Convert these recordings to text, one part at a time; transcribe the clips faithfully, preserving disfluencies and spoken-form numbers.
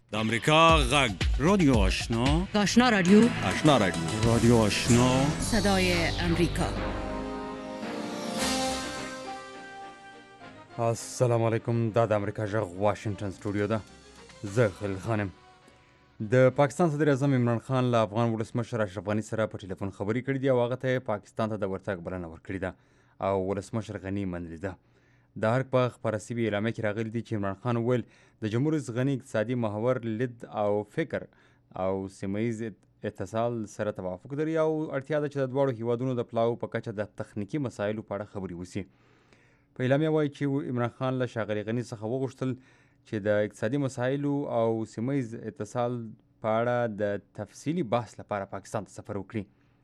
د امریکا غږ رادیو آشنا آشنا رادیو آشنا رادیو رادیو آشنا صدای امریکا. السلام علیکم. دا د امریکا غږ واشنگټن سټوډیو ده. زه خلیل خانم. د پاکستان صدر اعظم عمران خان له افغان ولسمشر اشرف غني سره په ټلیفون خبرې کړې دي او هغه ته پاکستان ته د ورتګ بلنه ورکړې ده او ولسمشر غني منلې ده. د هرک په خپاره سوي اعلامیه کې راغلي دي چې عمران خان وویل د جمهور رئیس غني اقتصادي محور لید او فکر او سیمه ییز اتصال سره توافق لري او اړتیا ده چې د دواړو هیوادونو د پلاو په کچه د تخنیکي مسایلو په اړه خبرې وشي. په اعلامیه وایي چې عمران خان له ښاغلي غني څخه وغوښتل چې د اقتصادي مسایلو او سیمه ییز اتصال په اړه د تفصیلي بحث لپاره پاکستان ته سفر وکړي.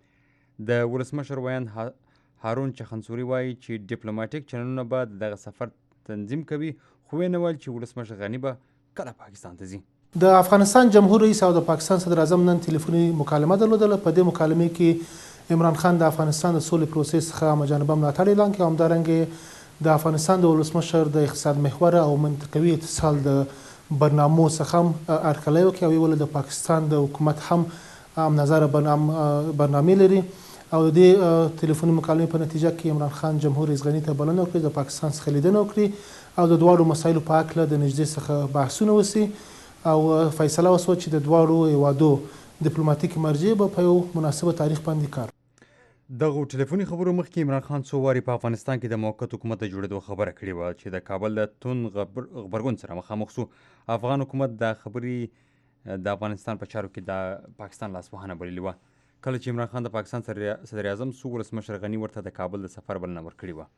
د ولسمشر ویاند هارون چخنسوري وایي چې ډیپلوماټیک چینلونه به دغه سفر تنظیم کوي، خو ویې نه ویل چې ولسمشر غني به کله پاکستان ته ځي. د افغانستان جمهور رئیس او د پاکستان صدر اعظم نن تلیفوني مکالمه درلودله. په دې مکالمې کې عمران خان د افغانستان د سولې پروسس څخه همجانبه ملاتړ اعلان کړ او همدارنګه د افغانستان د ولسمشر د اقتصاد محور او منطقوي اتصال د برنامو څخه هم هرکلی وکړي او ویل د پاکستان د حکومت هم هم نظر برنامې لري او د دې تلیفوني مکالمې په نتیجه کې عمران خان جمهور رئیس غني ته بلنه وکړي د پاکستان څخه لیدنه وکړي او د دواړو مسایلو په هکله د نږدې څخه بحثونه وشي او فیصله وشوه چې د دواړو هیوادو ډیپلوماټیک مرجع به په یو مناسبه تاریخ باندې کار. دغه ټلیفوني خبرو مخکې عمران خان څو وارې په افغانستان کې د موقت حکومت د جوړېدو خبره کړې وه چې د کابل د توند غبرګون سره مخامخ شو. افغان حکومت دا خبرې د افغانستان په چارو کې د پاکستان لاسوهنه بللې وه. کله چې عمران خان د پاکستان صدر اعظم سو، ولسمشر غني ورته د کابل د سفر بلنه ورکړې وه.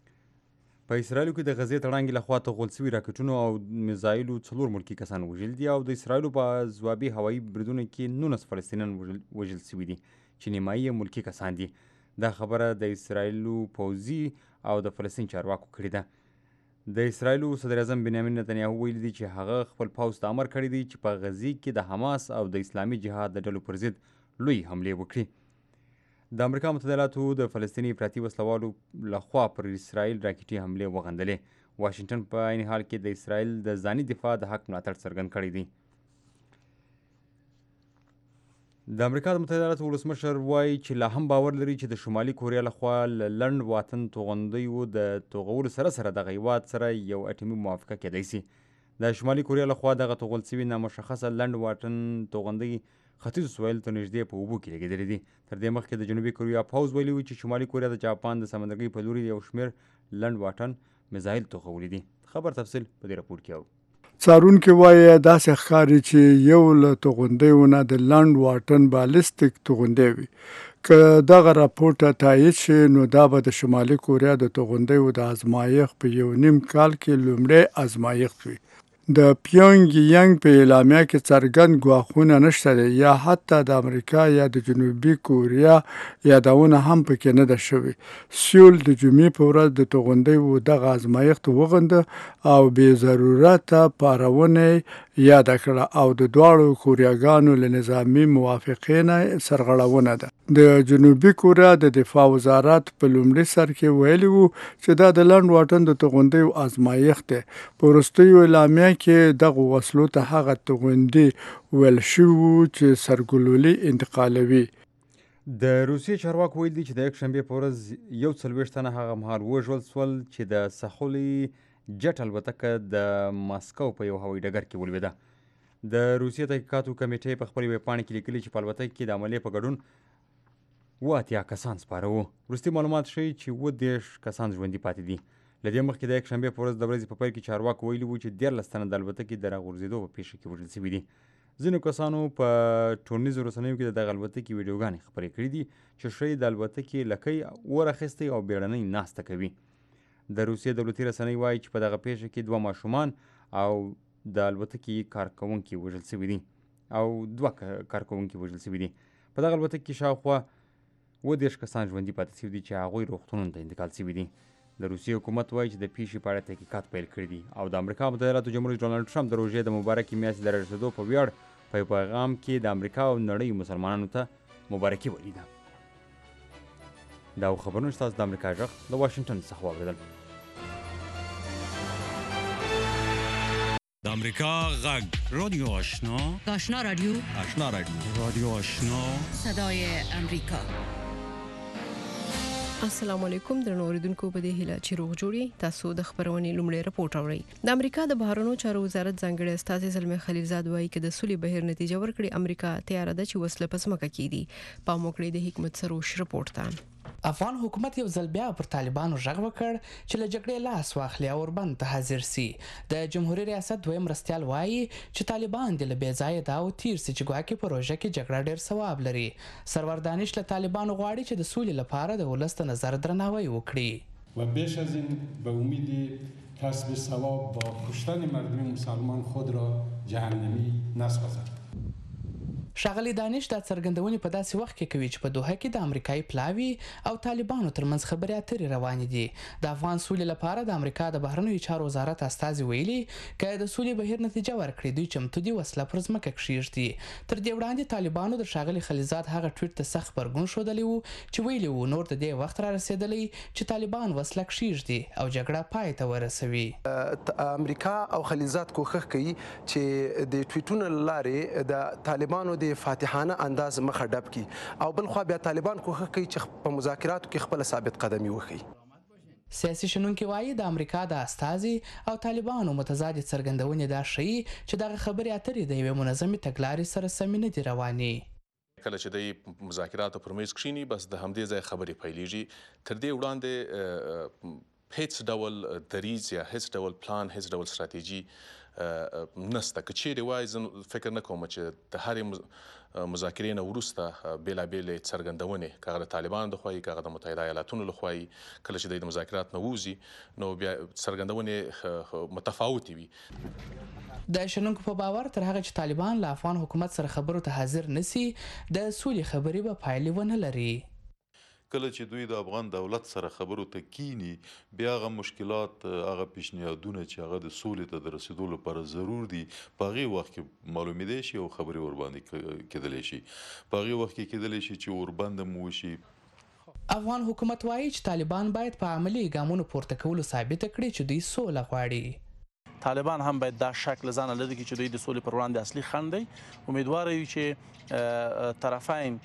په اسرائیلو کې د غزې تړانګې لخوا تغول سوي راکټونو او میزایلو څلور ملکي کسان وژلي دي او د اسرائیلو په ځوابي هوایي بریدونو کې نولس فلسطینیان وژل سوي دي چې نیمایي یې ملکي کسان دي. دا خبره د اسرائیلو پوځي او د فلسطین چارواکو کړې ده. د اسرائیلو صدر اعظم بنیامین نتنیاهو ویلي دي چې هغه خپل پوځ ته امر کړی دی چې په غزې کې د حماس او د اسلامي جهاد د ډلو پر ضد لوی حملې وکړي. د امریکا متحده ایالاتو د فلسطیني افراطي وسلوالو لخوا پر اسرائیل راکټي حملې وغندلې. واشنګټن په عین حال کې د اسرائیل د ځاني دفاع د حق ملاتړ څرګند کړی دی. د امریکا د متحده ایالاتو ولسمشر وایي چې لا هم باور لري چې د شمالي کوریا لخوا له لنډ واټن توغندیو د توغولو سره سره دغه هیواد سره یو اټومي موافقه کیدای شي. د شمالي کوریا لخوا دغه توغول سوي نامشخصه لنډ واټن توغندۍ ختیځو سویل ته نږدې په اوبو کې لګېدلې دي. تر دې مخکې د جنوبي کوریا پوځ ویلي و چې شمالي کوریا د جاپان د سمندرګۍ په لوري یو شمېر لنډ واټن میزایل توغولي دي. خبر تفصیل په دې راپور کې اورو. څارونکي وایي داسې ښکاري چې یو له توغندیو نه د لنډ واټن بالستیک توغندی وي. که دغه راپورټ تایید شي نو دا به د شمالي کوریا د توغندیو د ازمایښت په یو نیم کال کې لومړی ازمایښت وي. د پیونګ ینګ په اعلامیه کې څرګند ګواښونه نشته دی یا حتی د امریکا یا د جنوبي کوریا یادونه هم پکې نه ده شوې. سیول د جمعې په ورځ د توغندیو دغه ازمایښت وغنده او بې ضرورته پارونه یاده کړه او د دواړو کوریاګانو له نظامي موافقې نه سرغړونه ده. د جنوبي کوریا د دفاع وزارت په لومړي سر کې ویلي وو چې دا د لنډ واټن د توغندیو ازمایښت دی. په وروستیو اعلامیه کې دغه وسلو ته هغه توغندي ویل شوي وو چې سرګلولي انتقالوي. د روسیې چارواکو ویل دي چې د یکشنبې په ورځ یو څلوېښت تنه هغه مهال وژل شول چې د سخولي جټ الوتکه د ماسکو په یو هوایي ډګر کې ولوېده. د روسیې تحقیقاتو کمیټې په خپلې ویبپاڼې کې لیکلي چې په الوتکه کې د عملیې په ګډون اووه اتیا کسان سپاره وو. وروستي معلومات ښیي چې اووه دېرش کسان ژوندي پاتې دي. له دې مخکې د یکشنبې په ورځ د ورځې په پیل کې چارواکو ویلي وو چې دیارلس تنه د الوتکې د راغورځېدو په پیښه کې وژل شوي دي. ځینو کسانو په ټولنیزو رسنیو کې د دغه الوتکې ویډیوګانې خپرې کړي دي چې ښیي د الوتکې لکۍ اور اخیستی او بیړنۍ ناسته کوي. د روسیې دولتي رسنۍ وایي چې په دغه پیښه کې دوه ماشومان او د الوتکې کارکوونکي وژل شوي دي او دوه کارکوونکي وژل شوي دي. په دغه الوتکې کې شاوخوا اووه دېرش کسان ژوندي پاتې شوي دي چې هغوی روغتونونو ته انتقال شوي دي. د روسیې حکومت وایي چې د پیښې په اړه تحقیقات پیل کړي دي او د امریکا متحده ایالاتو جمهور رئیس ډونالډ ټرمپ د روژې د مبارکې میاشتې د رارسېدو په ویاړ په یو پیغام کې د امریکا او نړۍ مسلمانانو ته مبارکي ویلې ده. دا خبرونه ستاسو د امریکا غږ له واشنګټن څخه واورېدل. د امریکا غږ رادیو آشنا آشنا رادیو آشنا رادیو رادیو آشنا صدای امریکا. السلام علیکم درنو اوریدونکو، په دې هیله چې روغ جوړی. تاسو د خبرونې لومړی رپورټ اورئ. د امریکا د بهرنیو چارو وزارت ځانګړی استازی زلمی خلیلزاد وایي چې د سولې بهیر نتیجه ورکړي امریکا تیار ده چې وسله په ځمکه کېږي. په موکړې د حکمت سروش رپورټ ته افغان حکومت یو ځل بیا پر طالبانو ژغ وکړ چې له جګړې لاس واخلي او وربند ته حاضر سي. د جمهوریت ریاست دویم مرستیال وایي چې طالبان د لبې ځای دا او تیر سي چې ګواکې پروژه کې جګړه ډیر ثواب لري. سرور دانش له طالبانو غواړي چې د سولې لپاره د ولس د نظر درناوی وکړي و بیش از این به امید کسب ثواب با کشتن مردم مسلمان خود را جهنمی نسازد. ښاغلي دانش دا څرګندونې په داسې وخت کې کوي چې په دوحه کې د امریکایي پلاوي او طالبانو ترمنځ خبرې اترې روانې دي. د افغان سولې لپاره د امریکا د بهرنیو چارو وزارت استازي ویلي که د سولې بهیر نتیجه ورکړي دوی چمتو دي وسله پر ځمکه کښېږدي. تر دې وړاندې طالبانو د ښاغلي خلیلزاد هغه ټویټ ته سخت غبرګون ښودلی و چې ویلي و نور د دې وخت را رسېدلی چې طالبان وسله کښېږدي او جګړه پای ته ورسوي. امریکا او خلیلزاد کوښښ کوي چې د ټویټونو له لارې د طالبانو د فاتحانه انداز مخه ډب کی او بل خو بیا طالبان کوښښ کوي چې په مذاکراتو کې خپل ثابت قدمي وکړي. سیاسي شنونکي وایي د امریکا د استازي او طالبانو متضادې څرګندونې دا ښیي چې دغه خبرې اترې د یوې منظمې تګلارې سره سمې نه دي روانې. کله چې د مذاکراتو پر میز کښیني بس د همدې ځای خبرې پیلېږي. تر دې وړاندې هیڅ ډول دریځ یا هیڅ ډول پلان هیڅ ډول ستراتیژي نسته. که چیرې وای زه فکر نه کوم چې د هرې مذاکرې نه وروسته بېلابېلې څرګندونې که هغه د طالبانو لخوا وي که هغه د متحده ایالاتونو لخوا وي کله چې دوی د مذاکرات نه ووځي نو بیا څرګندونې متفاوتې وي. د شنونکو په باور تر هغه چې طالبان له افغان حکومت سره خبرو ته حاضر نسی د سولې خبرې به پایلې ونه لري. کله چې دوی د افغان دولت سره خبرو ته کینی بیا هغه مشکلات هغه پیشنهادونه چې هغه د سولې ته د رسیدو لپاره ضرور دي په هغې وخت کې معلومېدی شي او خبرې ورباندې کېدلی شي. په هغې وخت کې کېدلی شي چې وربند هم وشي. افغان حکومت وایي چې طالبان باید په عملي ګامونو پورته کولو ثابته کړي چې دوی سوله غواړي. طالبان هم باید دا شک له ځانه لرې کړي چې دوی د سولې پر وړاندې اصلي خنډ دی. امیدواره یو چې طرفین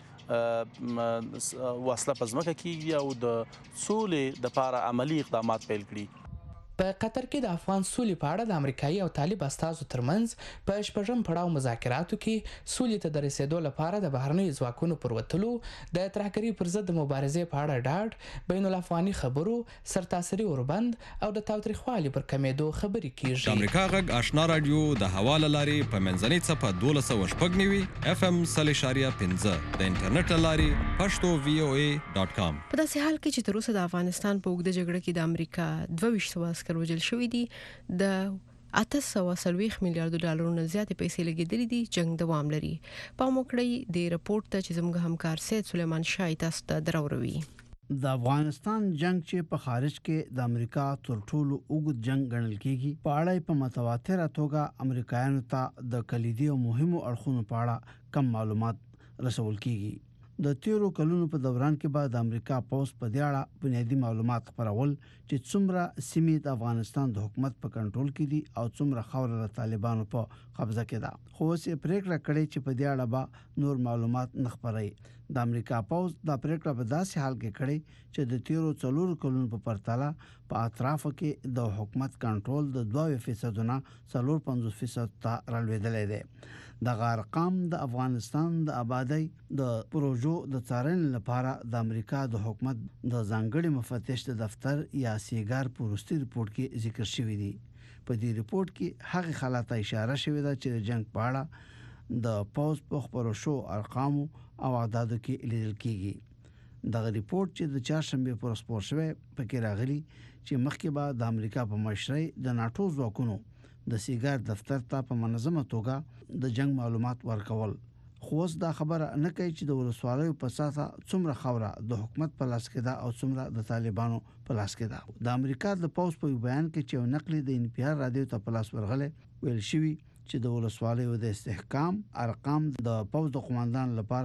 وسله په ځمکه کېږي او د سولې دپاره عملي اقدامات پیل کړي. په قطر کې د افغان سولې په اړه د امریکایي او طالب استازو ترمنځ په شپږم پړاو مذاکراتو کې سولې ته د رسېدو لپاره د بهرنیو ځواکونو پر وتلو د ترهګرۍ پر ضد د مبارزې په اړه ډاډ بین الافغاني خبرو سرتاسري اوربند او د تاوتریخوالي پر کمېدو خبرې کېږي. د امریکا غږ آشنا رادیو د هوا له لارې په منځنۍ څپه دولس سوه شپږ نوي اف ام سل اشاریه پنځه د انټرنیټ له لارې پښتو وی او ای ډاټ کام. په داسې حال کې چې تر اوسه د افغانستان په اوږده جګړه کې د امریکا دوه ویشت سوه عسکر وژل شوي دي، د اته سوه څلوېښت میلیارډو ډالرو نه زیاتې پیسې لګېدلې دي. جنگ دوام لري. پام وکړئ د رپورټ ته چې زموږ همکار سید سلیمان شاه تاسو ته دراوروي. د افغانستان جنگ چې په خارج کې د امریکا تر ټولو اوږد جنگ ګڼل کېږي په اړه په متواتره توګه امریکایانو ته د کلیدي او مهمو اړخونو په اړه کم معلومات رسول کېږي. د تیرو کلونو په دوران کې به د امریکا پوځ په دې اړه بنیادي معلومات خپرول چې څومره سیمې د افغانستان د حکومت په کنټرول کې دي او څومره خاوره د طالبانو په قبضه کې ده. خو اوس یې پریکړه کړې چې په دې اړه به نور معلومات نه خپروي. د امریکا پوځ دا پریکړه په داسې حال کې کړې چې د تیرو څلورو کلونو په پرتله په اطرافو کې د حکومت کنټرول د دوه فیصد نه څلور پنځوس فیصد ته رالوېدلی دی. دغه ارقام د افغانستان د آبادی د پروژو د څارنې لپاره د امریکا د حکومت د ځانګړي مفتش د دفتر یا سیګار په وروستي رپورټ کې ذکر شوي دي. په دې رپورټ کې هغه حالات اشاره شوې ده چې د جنگ په اړه د پوځ په خبرو شو ارقام او اعدادو کې لیدل کېږي. دغه رپورټ چې د چهارشنبې پر خپور شوی پکې راغلي چې مخکې به د امریکا په مشرۍ د ناټو ځواکونو د سیګار دفتر ته په منظمه توګه د جنگ معلومات ورکول. خو اوس دا خبره نه کوي چې د ولسوالیو په ساته څومره خاوره د حکومت په لاس کې ده او څومره د طالبانو په لاس کې ده. د امریکا د پوځ په بیان کې چې یو نقل د ان پی آر رادیو ته په لاس ورغلی ویل شوي چې د ولسوالیو د استحکام ارقام د پوځ د قوماندان لپاره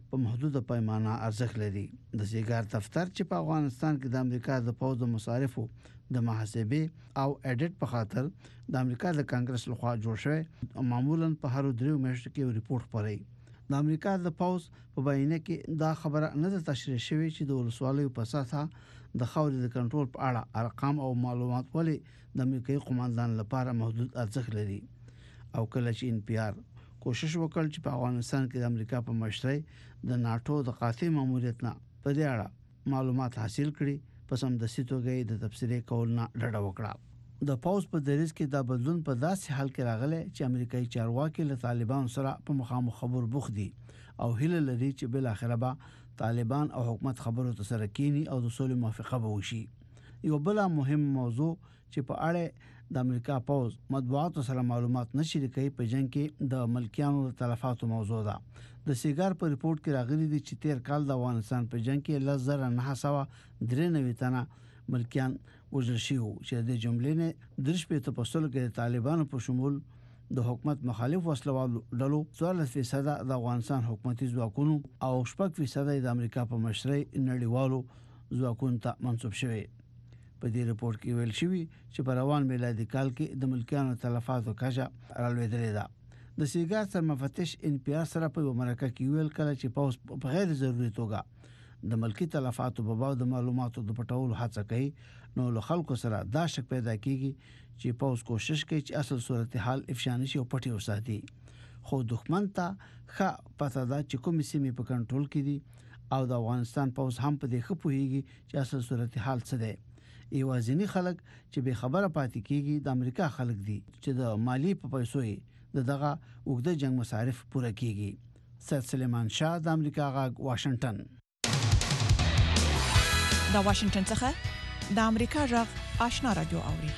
په محدوده پیمانه ارزښت لري. د سیګار دفتر چې په افغانستان کې د امریکا د پوځ د مصارفو د محاسبې او اډیټ په خاطر د امریکا د کانګرس لخوا جوړ شوی معمولا په هر دریو میاشتو کې ریپورت خپروي. د امریکا د پوځ په بیانیه کې دا خبره نه ده تشریح شوې چې د ولسوالیو په ساحه د خاورې د کنټرول په اړه ارقام او معلومات ولې د امریکایي قوماندان لپاره محدود ارزښت لري. او کله چې ان پی آر کوشش وکړ چې په افغانستان کې د امریکا په مشرۍ د ناتو د قاطع ماموریت نه په دې اړه معلومات حاصل کړي په سمدستي توګه د تبصرې کول نه ډډه وکړه. د پوز په دریځ کې دا بدلون په داسې حال کې راغلی چې امریکایي چارواکي له طالبان سره په مخامخ خبرو بوخت دي او هیله لري چې بل اخره به طالبان او حکومت خبرو ته سره کینی او د سولې موافقه به وشي. یو بل مهم موضوع چې په اړه د امریکا پوز مطبوعات سره معلومات نشي کوي په جنگ کې د ملکیانو د تلفاتو موضوع ده. د سیګار په ریپورت کې راغلي دي چې تیر کال د افغانستان په جنگ کې لس زره نه سوه درې نوي تنه ملکیان وژل شوي چې د جملې نه درش په تپسل کې طالبانو په شمول د حکومت مخالف وسلوالو ډلو څوارلس فیصد د افغانستان حکومتي ځواکونو او شپږ فیصد د امریکا په مشرۍ نړیوالو ځواکونو ته منسوب شوي. په دې ریپورت کې ویل شوی چې په روان میلادي کال کې د ملکیانو تلفاتو کچه رالوېدلې ده. د سیګار سرمفتش ان پی آر سره په مرکه کې ویل کله چې پوز په غیر ضروري توګه د ملکی تلفاتو په باب د معلوماتو د پټولو هڅه کوي نو له خلکو سره دا شک پیدا کیږي چې پوز کوشش کوي چې اصل صورتحال افشا نشي او پټي وساتي. خو دښمن ته ښه پته ده چې کوم سیمې په کنټرول کې دي او د افغانستان پوز هم په دې ښه پوهیږي چې اصل صورتحال څه دی. ایوازینی خلک چې به خبره پاتې کیږي د امریکا خلک دي چې د مالی په پیسو د دغه وګړه جنگ مصارف پوره کیږي. سید سلیمان شاه د امریکا غاګ واشنگټن. د واشنگټن څخه د امریکا غاګ آشنا رادیو اوري.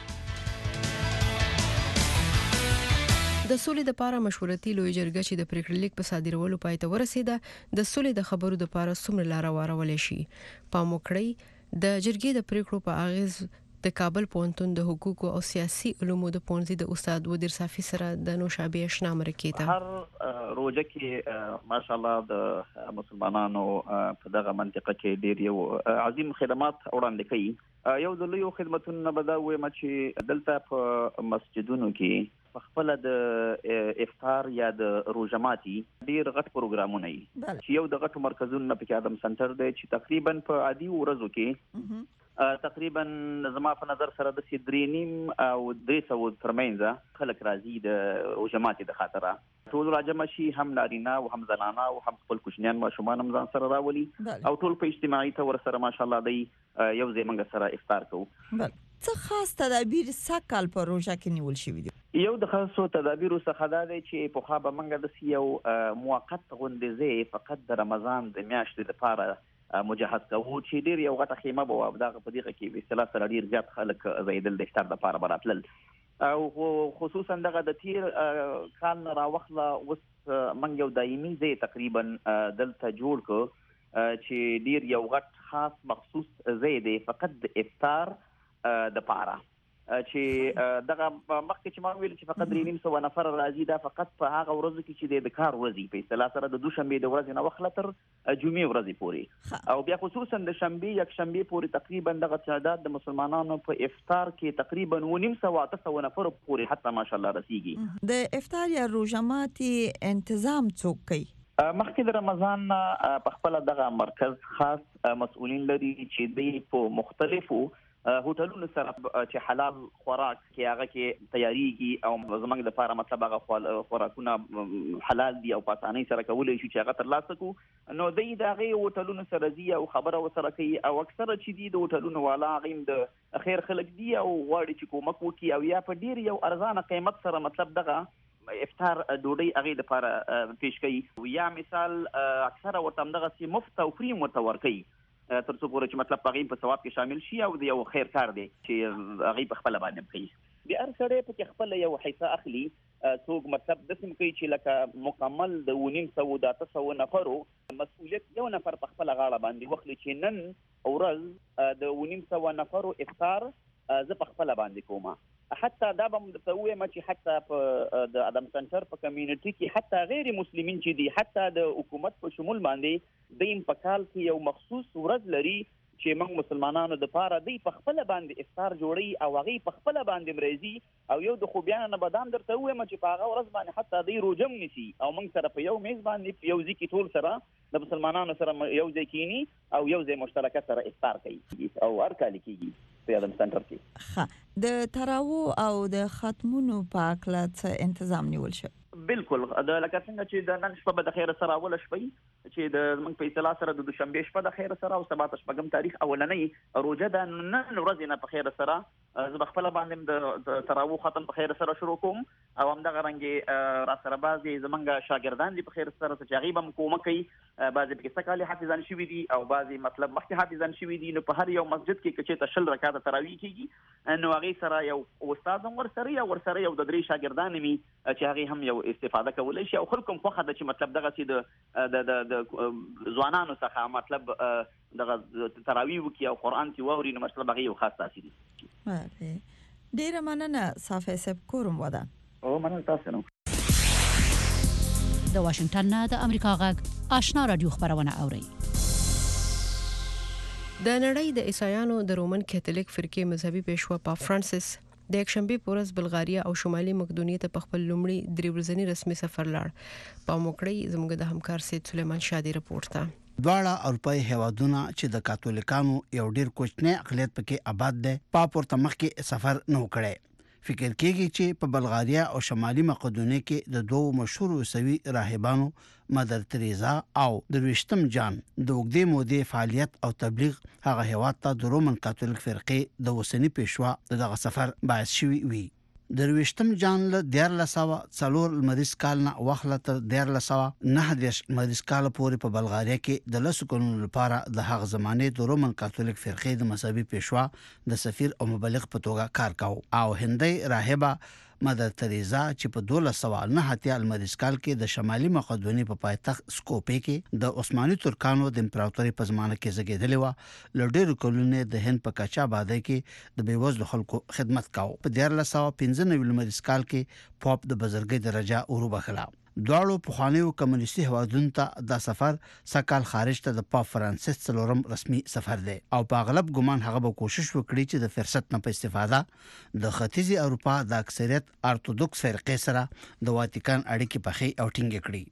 د سولې د پاره مشورتي لوی جرګه چې د پریکړې لیک په صادرولو پای ته ورسیده د سولې د خبرو د پاره څومره لار وارولې شي. پام وکړئ د جرګې د پریکړو په اغیز د کابل پوهنتون د حقوقو او سیاسي علومو د پونځي د استاد ودیر صافي سره د نوشابه آشنا مرکې ته هر روزه کې ماشاءالله د مسلمانانو په دغه منطقه کې ډیر یو عظیم خدمات وړاندې کوي. یو د لوی خدماتونو به دا وایم چې دلته په مسجدونو کې په خپل د افطار یا د روزماتي ډیر غټ پروګرامونه دي چې یو د غټو مرکزونو په کې ادم سنټر دی چې تقریبا په عادي ورځو کې تقریبا زما په نظر سره د درې نیم او درې سوه ترمنځ خلک راځي د روزماتي د خاطره ټول راجمع شي هم نارینه او هم زنانه او هم خپل کوچنیان ماشومان هم ځان سره راولي او ټول په اجتماعي تور سره ماشاءالله دی یو ځای موږ سره افطار کوو. څه خاص تدابیر سکهال په روژه کې نیول شوي دي؟ یو د خاصو تدابیرو څخه دا دی چې په خوا به موږ د یو موقت غونډې ځای فقط د رمضان د میاشتې لپاره مجهز کوو چې ډیر یو غټه خیمه به وه دغه په دغه کې به اصطلاح سره ډیر زیات خلک ځایېدل د افطار لپاره به راتلل او خصوصا دغه د تیر کال نه راوخله اوس موږ یو دایمي ځای تقریبا دلته جوړ کړو چې ډیر یو غټ خاص مخصوص ځای دی فقط د افطار د پاره چې دغه مخکې چې ما ویل چې فقط درې نیم سوه نفر راځي دا فقط په هغه ورځو کې چې د کار ورځي په اصطلاح سره د دوشنبې د ورځې نه وخله تر جمعې ورځې پورې او بیا خصوصا د شنبې یک شنبې پورې تقریبا دغه تعداد د مسلمانانو په افطار کې تقریبا اوه نیم سوه اته سوه نفر پورې حتی ماشاءالله رسیږي. د افطار یا روژه ماتي تنظیم څوک کوي؟ مخکې د رمضان په خپل دغه مرکز خاص مسؤلین لري چې دوی په مختلفو هوټلونو سره چې حلال خوراک کې هغه کې تیاریږي او زموږ لپاره مطلب هغه خوراکونه حلال دي او په اسانۍ سره کولی شو چې هغه ترلاسه کړو نو دوی د هغې هوټلونو سره ځي او خبره ورسره کوي او اکثره چې دي د هوټلونو والا هغه هم د خیر خلک دي او غواړي چې کومک وکړي او یا په ډیر یو ارزانه قیمت سره مطلب دغه افطار ډوډۍ هغې دپاره پیش کوي یا مثال اکثره ورته همدغسې مفت او فري ورته ورکوي تر څو پورې چې مطلب هغې په ثواب کې شامل شي او د یو خیر کار دی چې هغې په خپله باندې کوي. د هر سړی پکې خپله یو حصه اخلي څوک مطلب داسې کوي چې لکه مکمل د اوه نیم سوو د اته سوو نفرو مسؤلیت یو نفر په خپله غاړه باندې واخلي چې نن ورځ د اوه نیم سوه نفرو افطار زه په خپله باندې کوم حتی دا به هم درته ووایم چې حتی په د ادم سنټر په کمیونټي کې حتی غیر مسلمین چې دي حتی د حکومت په شمول باندې دوی په کال کې یو مخصوص ورځ لري چې موږ مسلمانانو د پاره دوی په خپل باندې افطار جوړي او هغه په خپل باندې مرزي او یو د خوبیان نه بدام درته وایم چې په هغه ورځ باندې حتی دوی روزم نسی او موږ سره په یو میز باندې یو ځکه ټول سره د مسلمانانو سره یو ځای کینی او یو ځای مشترکه سره افطار کوي او هر کال کیږي په ادم سنټر کې. ښه د تراویح او د ختمونو په اړه څه تنظیم نیول شو؟ بالکل د لکه څنګه چې د نن شپه به د خیر سره اول شپه چې د موږ په اصطلاح سره د دوشنبه شپه د خیر سره او سبا شپږم تاریخ اولنۍ روزه د نن ورځ نه په خیر سره زه خپل باندې د تراویح ختم په خیر سره شروع کوم او همدغه رنګ را سره بعضي زمونږ شاګردان دي په خیر سره چې هغه به کومه کوي بعضي په څه کال حافظان شوي دي او بعضي مطلب مخکې حافظان شوي دي نو په هر یو مسجد کې چې تشل رکعات تراویح کیږي نو هغه سره یو استاد هم ور سره یو ور سره یو د درې شاګردان می چې هغه هم یو استفاده کولای شي او خلکو په خاطر چې مطلب دغه چې د د د ځوانانو څخه مطلب دغه تراویح وکي او قران تی ووري نو مطلب هغه یو خاص تاثیر دي. ډیره مننه صافی صاحب کوم ودان. او مننه تاسو نو. د واشنگټن نه د امریکا غږ آشنا رادیو خبرونه اوري. د نړۍ د عیسایانو د رومن کاتولیک فرقې مذهبي پیشوا پاپ فرانسیس د یکشنبه په ورځ بلغاریا او شمالي مقدونیې ته په خپل لومړي درې ورځنی رسمي سفر لاړ. په موکړی زموږ د همکار سید سلیمان شادي رپورټ ته. دواړه اروپאי هیوادونه چې د کاتولیکانو یو ډیر کوچنی اقلیت پکې آباد دي پاپ ورته مخکې سفر نه وکړي. فکر کېږي چې په بلغاریا او شمالي مقدونیې کې د دوو مشهور عیسوي راهبانو مدر تریزا او درویشتم جان د وګړي مودې فعالیت او تبلیغ هغه هیواد ته د رومن کاتولیک فرقې د وسنی پیشوا دغه سفر باعث شوی وي. درویشتم جان له ډیر لساوه څلور مریض کال نه وخت تر ډیر لساوه نه دیش مریض کال پورې په بلغاریا کې د لسو کلونو لپاره د هغه زمانه د رومن کاتولیک فرقې د مذهبي پیشوا د سفیر او مبلغ په توګه کار کاوه او هندي راهبه مدر تریزا چې په دولس سوه نه اتیا المریض کال کې د شمالي مقدونیې په پایتخت سکوپې کې د عثماني ترکانو د امپراتوري په زمانه کې زګیدلې و لډیر کلونه د هند په کچا باندې کې د بیوزلو خلکو خدمت کاوه. په دیارلس سوه پنځه نوي المریض کال کې پاپ د بزرګۍ درجه وروبخلا. دواړو پخوانیو کمونیستي هوادونو ته د سفر سکهال خارج ته د پاپ فرانسیس څلورم رسمي سفر دی او په اغلب ګمان هغه به کوشش وکړي چې د فرصت نه په استفاده د ختیځي اروپا د اکثریت ارتودوکس فرقې سره د واتیکان اړیکې پخې او ټینګې کړي.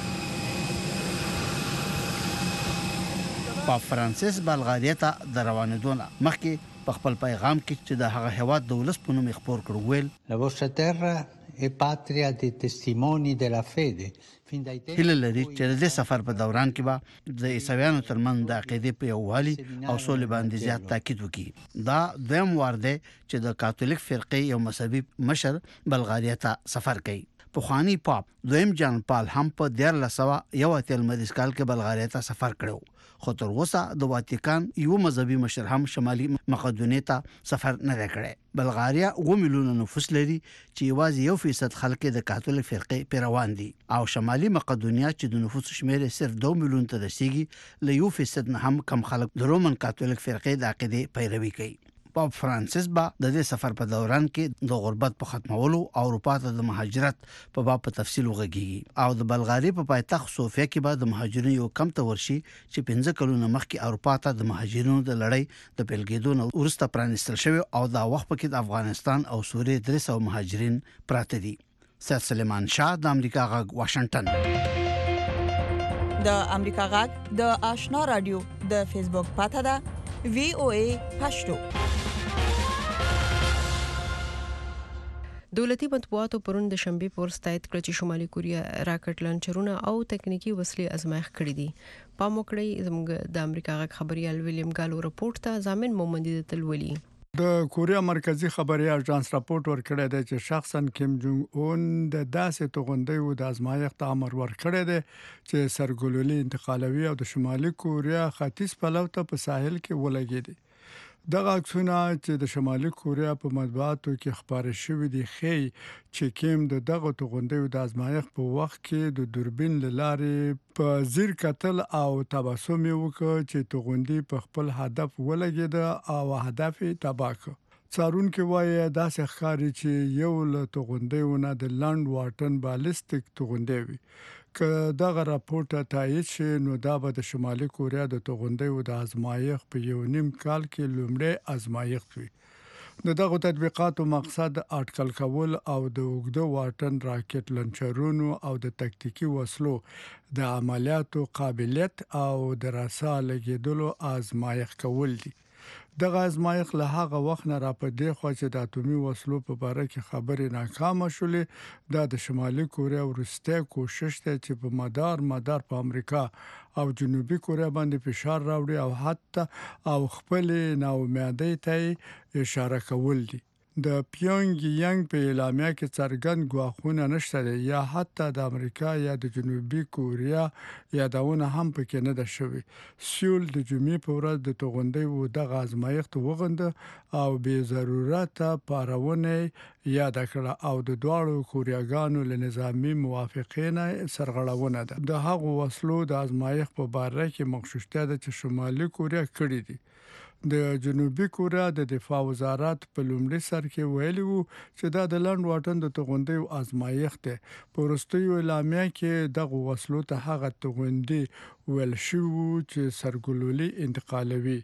پاپ فرانسیس بلغاریا ته د روانېدو مخکې په خپل پیغام کې چې د هغه هواد د ولس په نوم خبر کړ ویل La vostra terra è patria dei testimoni della fede. هله لري چې د سفر په دوران کې به د عیسویانو ترمن د عقیدې په یووالي او سولې باندې زیات تاکید وکړي. دا دویم وار دی چې د کاتولیک فرقې یو مذهبي مشر بلغاریا ته سفر کوي. پخوانی پاپ دویم جان پال هم په دیارلس سوه یو اتیا المریض کال کې بلغاریا ته سفر کړو خو تر اوسه د واتیکان یو مذهبي مشر هم شمالي مقدونیې ته سفر نه کړی. بلغاریا اوه میلیونه نفوس لري چې یوازې یو فیصد خلک د کاتولیک فرقې پیروان دي او شمالي مقدونیا چې د نفوس شمیر صرف دوه میلیون ته رسیږي له یو فیصد نه هم کم خلک د رومن کاتولیک فرقې د عقیدې پیروي کوي. پاپ فرانسیس با د دې سفر په دوران کې د غربت په ختمولو او اروپا ته د مهاجرت په باب په تفصیل وغږیږي او د بلغاري په پایتخت سوفیا کې به د مهاجرینو یو کم ته ورشي چې پنځه کلونه مخکې اروپا ته د مهاجرینو د لړۍ د پیلګېدو نه وروسته پرانیستل شوی او دا وخت پکې د افغانستان او سوریې درې سوه مهاجرین پراته دي. سید سلیمان شاه د امریکا غږ واشنگټن. د امریکا غږ د آشنا رادیو د فیسبوک پاته ده وی او ای پښتو. دولتي مطبوعاتو پرون د شنبه پر ستایت کړ چې شمالي کوریا راکټ لانچرونه او تکنیکی وسلې ازمایښت کړې دي. په موکړی زموږ د امریکا غږ خبريال ویلیام ګالو رپورټ ته ضامن مومندي د تلولي. د کوریا مرکزی خبري اژانس راپورټ ورکړی دی چې شخصا کیم جونګ اون د داسې توغندې د ازمایښت امر ورکړی دی چې سرګلولي انتقالوي او د شمالي کوریا ختیځ پلو ته په ساحل کې ولګیدي. دغه عکسونه چې د شمالي کوریا په مطبوعاتو کې خبري شوې دي خي چې کیم د دغه توغندې د ازمایښت په وخت کې د دوربین لارې په زیر کتل او تبسم وکړ چې توغندې په خپل هدف ولګید او هدف یې تباہ کړ. څارونکو وایي داسې ښکاري چې یو له توغندیونه د لاند واټن بالستیک توغندی وي. که دغه راپورټ تایید شي نو دا به د شمالي کوریا د توغندیو د ازمایښت په یو نیم کال کې لومړی ازمایښت وي. د دغه تطبیقاتو مقصد اټکل کول او د اوږده واټن راکټ لنچرونو او د تکتیکي وسلو د عملیاتو قابلیت او د راسا لګیدلو ازمایښت کول دي. دغه ازمایښت له هغه وخت نه را پدې خو چې د اتومي وسلو په باره کې خبرې ناکامه شولې دا د شمالي کوریا وروستی کوشش دی چې په مدار مدار په امریکا او جنوبي کوریا باندې فشار راوړي او حتی او خپل ناامیدۍ ته اشاره کول دي. د پیونګ یانګ په اعلامیه کې څرګند ګواښونه نشته دي یا حتی د امریکا یا د جنوبي کوریا یادونه هم پکې نه ده شوې. سیول د جمعې په ورځ د توغندیو دغه ازمایښت وغنده او بې ضرورته پارونه یاد کړه او د دواړو کوریاګانو له نظامی موافقې نه سرغړونه ده. د هغو وسلو د ازمایښت په باره کې مغشوشتیا ده چې شمالي کوریا کړې دي. د جنوبي کوریا د دفاع وزارت په لومړي سر کې ویلي وو چې دا د لاند واټن د توغندیو ازمایښت دی. په وروستیو اعلامیه کې دغه وسلو ته هغه توغندي ویل شوی چې سرګلولي انتقالوي.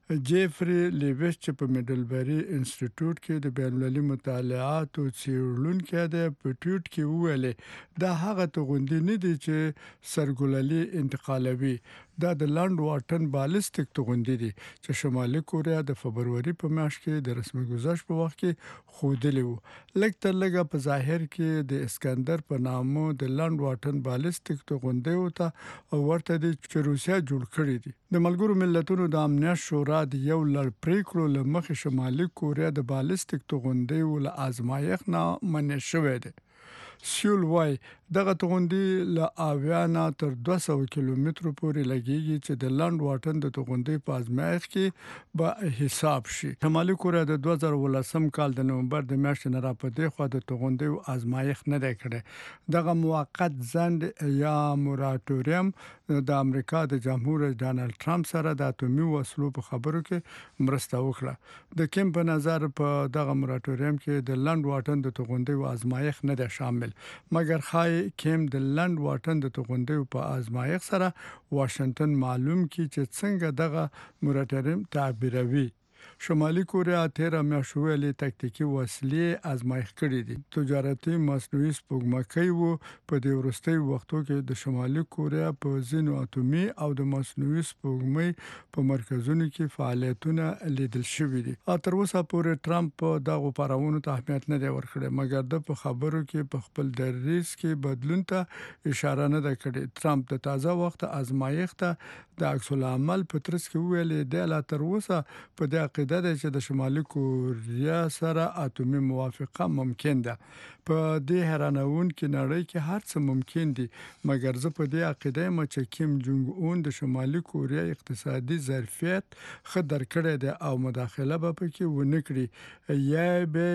جیفری لیویس چې په میډلبری انسټیټیوټ کې د بین المللي مطالعاتو څیړونکی دی په ټویټ کې وویل دا هغه توغندي نه دي چې سرګلولي انتقالوي. دا د لاند واټن بالستیک توغندي دي چې شمالي کوریا د فبروري په میاشت کې د رسمي گزارش په وخت کې خودلی وو. لږ تر لږه په ظاهر کې د اسکندر په نامه د لاند واټن بالستیک توغندي ته ورته دي چې روسیا جوړ کړی دي. د ملګرو ملتونو د امنیت شورا د یو لړ پریکړو لمخې شمالي کوریا د بالستیک توغندي ول ازمایښت نه منې شوې ده. سیول وای دغه توغندي له اویانا تر دوه سوه کیلومترو پورې لګیږي چې د لاند واټن د توغندي په ازمایښت کې به حساب شي. شمالي کوریا د دوه زره ولسم کال د نومبر د میاشتې نه را پدې خو د توغندي ازمایښت نه دی کړی. دغه موقت ځند یا موراتوریم د امریکا د جمهور رئیس ډانلډ ټرمپ سره د اتومي وسلو په خبرو کې مرسته وکړه. د کیم په نظر په دغه موراتوریم کې د لاند واټن د توغندي ازمایښت نه دی شامل مګر خای کیم د لاند واټن د توغندي په ازمایښت سره واشنگټن معلوم کی چې څنګه دغه موراتوریم تعبیروي. شمالي کوریا تیر میاشتې تکتیکي وسلې ازمایښت کړې دي. تجارتي مصنوعي سپوږمکۍ وو په دې وروستي وختو کې د شمالي کوریا په ځینو اتومي او د مصنوعي سپوږمۍ په مرکزونو کې فعالیتونه لیدل شوي دي. تر اوسه پورې ټرمپ په دغه پاراونو ته اهمیت نه دی ورکړی مګر د په خبرو کې په خپل دریځ کې بدلون ته اشاره نه ده کړې. ټرمپ د تازه وخت ازمایښت د عکس العمل په ترڅ کې ویلي دی لا تر اوسه په دې عقیده ده چې د شمالي کوریا سره اتومي موافقه ممکن ده. په دې حیرانونکې نړۍ کې هر څه ممکن دي مګر زه په دې عقیده یم چې کیم جونګ اون د شمالي کوریا اقتصادي ظرفیت ښه درک کړی دی او مداخله به پکې ونه کړي یا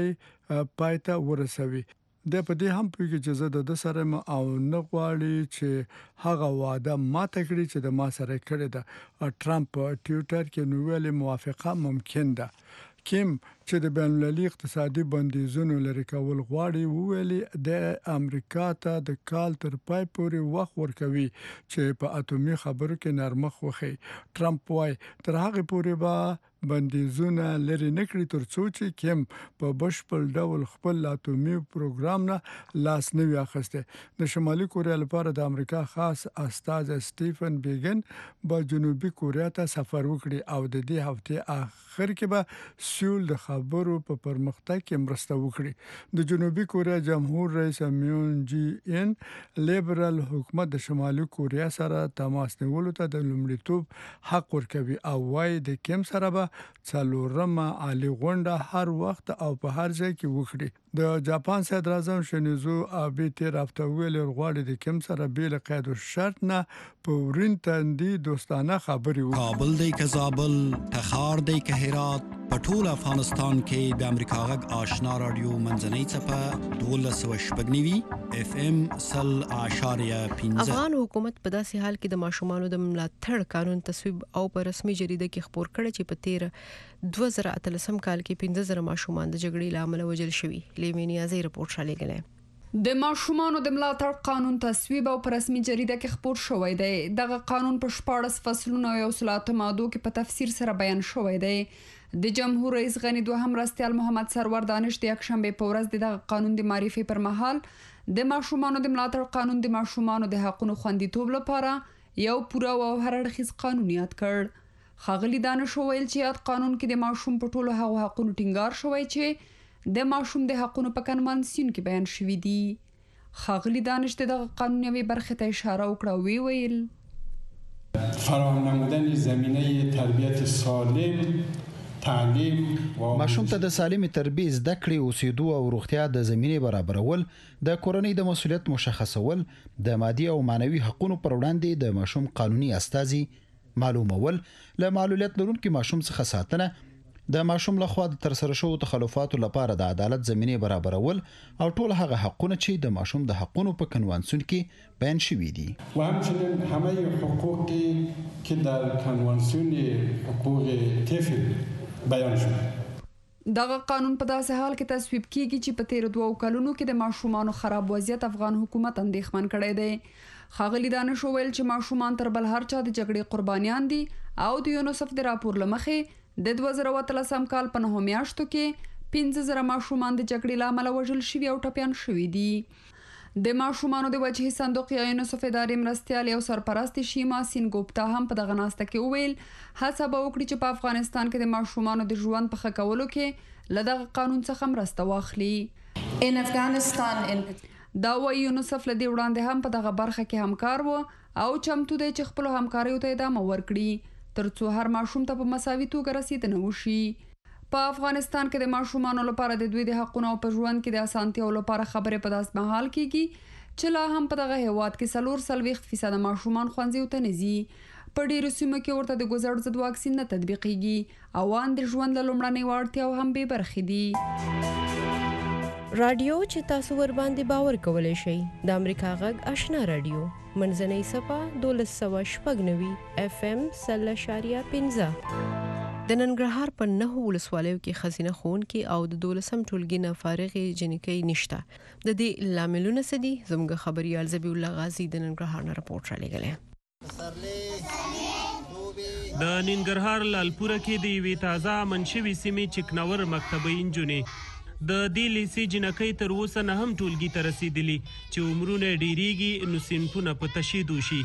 به پایته ورسوي. د په دې هم پوهیږي چې زه د سره او نه غواړي چې هغه وعده ماته کړي چې د ما سره کړی ده. ټرمپ په ټویټر کې نو ویلي موافقه ممکن ده. کیم چې د بین المللي اقتصادي بندیزونو لري کول غواړي ویلي د امریکا ته د کال تر پای پورې وخت ورکوي چې په اتومي خبرو کې نرمخ وخی. ټرمپ وايي تر هغه پورې به بندیزونه لري نکړي تر څو چې کیم په بشپړ ډول خپل اتومي پروګرام نه لاس نه وي اخیسته. د شمالي کوریا لپاره د امریکا خاص استاد سټیفن بیګن په جنوبي کوریا ته سفر وکړي او د دې هفته اخر کې به سیول د خبرو په پرمختګ کې مرسته وکړي. د جنوبي کوریا جمهور رئیس میون جی ان لیبرال حکومت د شمالي کوریا سره تماس نیولو ته د لومړیتوب حق ورکوي او وايي د کیم سره به څلورمه عالی غونډه هر وخت او په هر ځای کې وکړي. د جاپان صدر اعظم شینزو آبه تیر هفته ویل غواړي د کوم سره بیل قید او شرط نه په ورین تندي دوستانه خبري وکړي. کابل دی که زابل، تخار دی که هرات، په ټول افغانستان کې د امریکا غږ آشنا رادیو منځنۍ څپه دولس سوه شپږ نوي اف ام سل اعشاریه پنځه. افغان حکومت په داسې حال کې د ماشومانو د ملاتړ قانون تصویب او په رسمي جریده کې خبر کړی چې په تیر دوه زره اتلسم کال کې پنځه زره ماشومان د جګړې له امله وژل شوي. لیمینی ازي رپورټ را لګلې. د ماشومانو د ملاتړ قانون تصویب او په رسمي جریده کې خبر شوی دی. دغه قانون په شپاړس فصلونو او سلات ماده کې په تفسیر سره بیان شوی دی. د جمهور رئیس غنی دوهم مرستیال محمد سرور دانش د یکشنبه په ورځ د دغه قانون د معرفي پر مهال د ماشومانو د ملاتړ قانون د ماشومانو د حقوقو خوندیتوب لپاره یو پوره او هر اړخیز قانون یاد کړ. خاغلی دانش ویل چې یاد قانون کې د ماشوم په ټولو هغو حقوقو ټینګار شوی چې د ماشوم د حقوقو په کنوانسیون کې بیان شوی دي. خاغلی دانش دغه قانون یوې برخې ته اشاره وکړه، وی ویل فراهم نمودن زمینه تربیت سالم، تعلیم و ماشوم ته د سالمې تربیې زده کړې، اوسېدو او روغتیا د زمینې برابرول، د کورنۍ د مسولیت مشخصول، د مادي او معنوي حقوقو پر وړاندې د ماشوم قانوني استازي معلومول، له معلولیت لرونکي ماشوم څخه ساتنه، د ماشوم لخوا د ترسره شوو تخلفاتو لپاره د عدالت زمینې برابرول او ټول هغه حقونه چې د ماشوم د حقونو په کنوانسیون کې بیان شوي دي. و همچنین همه حقوقی که در کنوانسیون حقوق طفل بیان شده. دغه قانون په داسې حال کې تصویب کیږي چې په تیر دوه کلونو کې د ماشومانو خراب وضعیت افغان حکومت اندېښمن کړی دی. خاغلی دانش ویل چې ماشومان تر بل هر چا د جګړې قربانیان دي او د یونیسف د راپور لمخې د دوه زره اتلسم کال په نهو میاشتو کې پنځه زره ماشومان د جګړې له امله وژل شوي او ټپیان شوي دي. د ماشومانو د وجهي صندوق یا یونیسف ادارې مرستیال او سرپرست شیما سینګوپتا هم په دغه ناسته کې وویل هڅه به وکړي چې په افغانستان کې د ماشومانو د ژوند په ښه کولو کې له دغه قانون څخه مرسته واخلي. In Afghanistan in دا وایي یونیسف له دې وړاندې هم په دغه برخه کې همکار و او چمتو دی چې خپلو همکاریو ته ادامه ورکړي ترڅو هر ماشوم ته په مساوي توګه رسیدنه وشي. په افغانستان کې د ماشومانو لپاره د دوی د حقونو او په ژوند کې د اسانتیاو لپاره خبرې په داس مهال کېږي چې لا هم په دغه هیواد کې څلور څلوېښت فیصده ماشومان ښوونځیو ته نه ځي. په ډېرو سیمو کې ورته د ګوزړ ضد واکسین نه تطبیقېږي او ان د ژوند له لومړنۍ وړتیاو هم بې برخې دي. رادیو چې تاسو ور باندې باور کولای شئ د امریکا غږ آشنا رادیو منځنۍ صفه دولس سوه شپږ نوي اف ام سل اشاریه پنځه. د ننګرهار په نهو ولسوالیو کې ښځینه ښوونکي او د دولسم ټولګي نه فارغې جنکۍ نشته. د دې لاملونه څه دي؟ زموږ خبریال ذبیح الله غازي د ننګرهار نه رپورټ را لېږلی. د ننګرهار لالپوره کې د یوې تازه منشوي سیمې چکنور مکتبه نجونې د دې لیسې جنکۍ تر اوسه نه هم ټولګي ته رسېدلي چې عمرونه ډېرېږي نو صنفونه په تشدید وشي.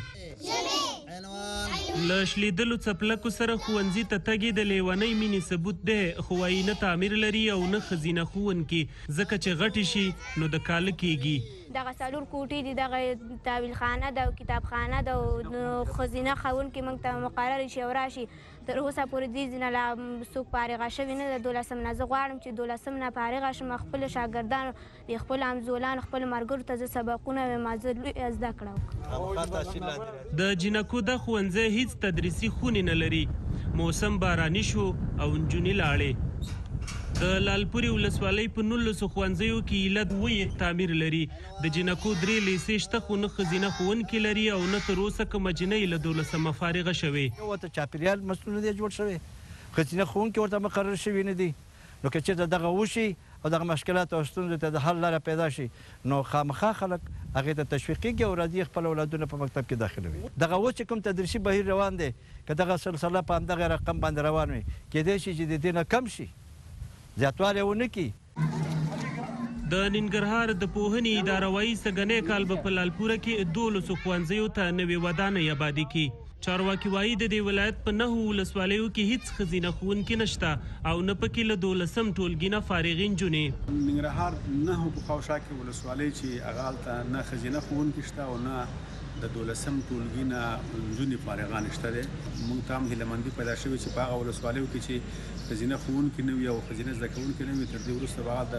له شلیدلو څپلکو سره ښوونځي ته تګ د لیونۍ مینې ثبوت دی، خو وایي نه تعمیر لري او نه ښځینه ښوونکي، ځکه چې غټې شي نو د کاله کېږي. دغه څلور کوټې دي، دغه تاویل خانه ده او کتابخانه ده او ښځینه ښوونکي موږ ته مقرر شي او راشي. تر اوسه پورې دې ځینه لا څوک فارغه شوي نه ده. دولسم نه زه غواړم چې دولسم نه فارغه شم، خپلو شاګردانو د خپلو همزولانو خپلو ملګرو ته زه سبقونه وایم، زه لویه زده کړه. د جنکو د ښوونځی هیڅ تدریسي خونې نه لري. موسم باراني شو او نجونې لاړې. د لالپورې ولسوالۍ په نولسو ښوونځیو کې ایله اووه تعمیر لري. د جنکو درې لیسې شته خو نه ښځینه ښوونکي لري او نه تر اوسه کومه جنۍ له دولسمه فارغه شوې. ورته چاپېریال مسؤل نه دی جوړ شوی، ښځینه ښوونکي ورته مقرر شوي نه دي. نو که چېرته دغه وشي او دغه مشکلات او ستونزو ته د حل لاره پیدا شي نو خامخا خلک هغې ته تشویق کېږي او راځي خپل اولادونه په مکتب کې داخلوي. دغه اوس چې کوم تدریسي بهیر روان دی که دغه سلسله په همدغه رقم باندې روان وي کېدای شي چې د دې نه کم شي، زیاتوالی ونه کړي. د ننګرهار د پوهنې اداره وایي سږنی کال به په لالپوره کې دولسو ښوونځیو ته نوې ودانۍ آبادي کړي. چارواکي وایي د دې ولایت په نهو ولسوالیو کې هیڅ ښځینه ښوونکي نشته او نه پکې له دولسم ټولګي نه فارغې نجونې. ننګرهار نهو په خواوشا کې ولسوالۍ چې هغه هلته نه ښځینه ښوونکي شته او نه د دولسم ټولګي نه نجونې فارغان شته دی. موږ ته هم هیلهمندي پیدا شوې چې په هغه ولسوالیو کې چې ښځینه ښوونکي نه وي او ښځینه زده کوونکي نه وي تر دې وروسته به د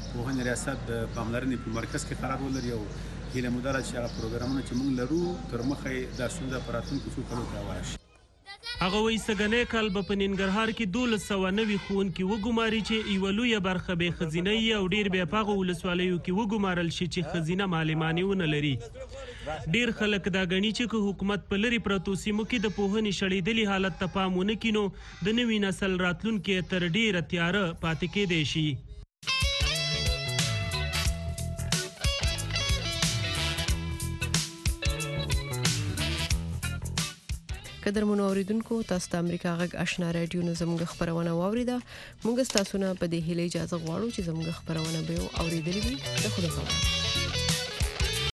پوهنې ریاست د پاملرنې په مرکز کې قرار ولري او هیله مو ده چې هغه پروګرامونه چې موږ لرو تر مخه دا ستونزه په راتلونکو څو کلونو کې هواره شي. هغه وایي سږنی کال به په ننګرهار کې دولس سوه نوي ښوونکي وګماري چې یوه لویه برخه به یې ښځینه وي او ډېر بیا په هغو ولسوالیو کې وګمارل شي چې ښځینه معلمانې ونه لري. ډېر خلک دا ګڼي چې که حکومت په لرې پرتو سیمو کې د پوهنې شړېدلي حالت ته پام ونه کړي نو د نوي نسل راتلونکی تر ډېره تیاره پاتې کېدی شي. قدرمنو اوریدونکو تاسو د امریکا غږ آشنا رادیو نه زموږ خبرونه واوریده. موږ تاسو نه په دې هیله اجازه غواړو چې زموږ خبرونه به اوریدلې وي. د خدای په امان.